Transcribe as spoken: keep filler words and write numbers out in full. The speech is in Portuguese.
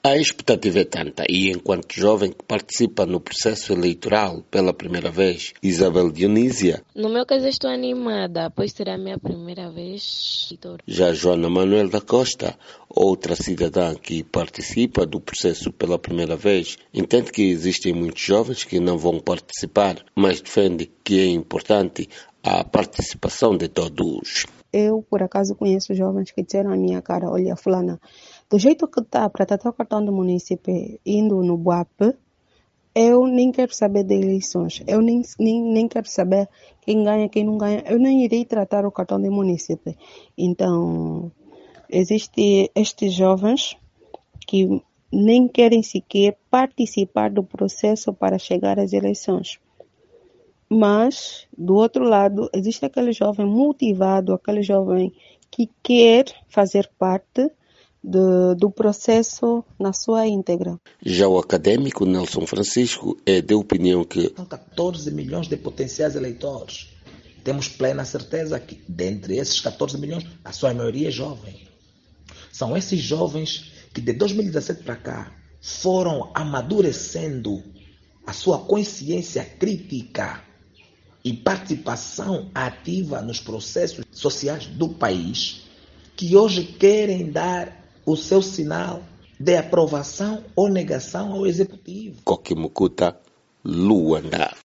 A expectativa é tanta e, enquanto jovem que participa no processo eleitoral pela primeira vez, Isabel Dionísia. No meu caso, estou animada, pois será a minha primeira vez. Já Joana Manuel da Costa, outra cidadã que participa do processo pela primeira vez, entende que existem muitos jovens que não vão participar, mas defende que é importante a participação de todos. Eu, por acaso, conheço jovens que disseram à minha cara, olha, fulana, do jeito que está para tratar o cartão do município indo no B U A P, eu nem quero saber de eleições, eu nem, nem, nem quero saber quem ganha, quem não ganha, eu nem irei tratar o cartão do município. Então, existem estes jovens que nem querem sequer participar do processo para chegar às eleições. Mas, do outro lado, existe aquele jovem motivado, aquele jovem que quer fazer parte do, do processo na sua íntegra. Já o acadêmico Nelson Francisco é de opinião que... São catorze milhões de potenciais eleitores. Temos plena certeza que, dentre esses catorze milhões, a sua maioria é jovem. São esses jovens que, de dois mil e dezessete para cá, foram amadurecendo a sua consciência crítica e participação ativa nos processos sociais do país, que hoje querem dar o seu sinal de aprovação ou negação ao executivo. Coque Mucuta, Luanda.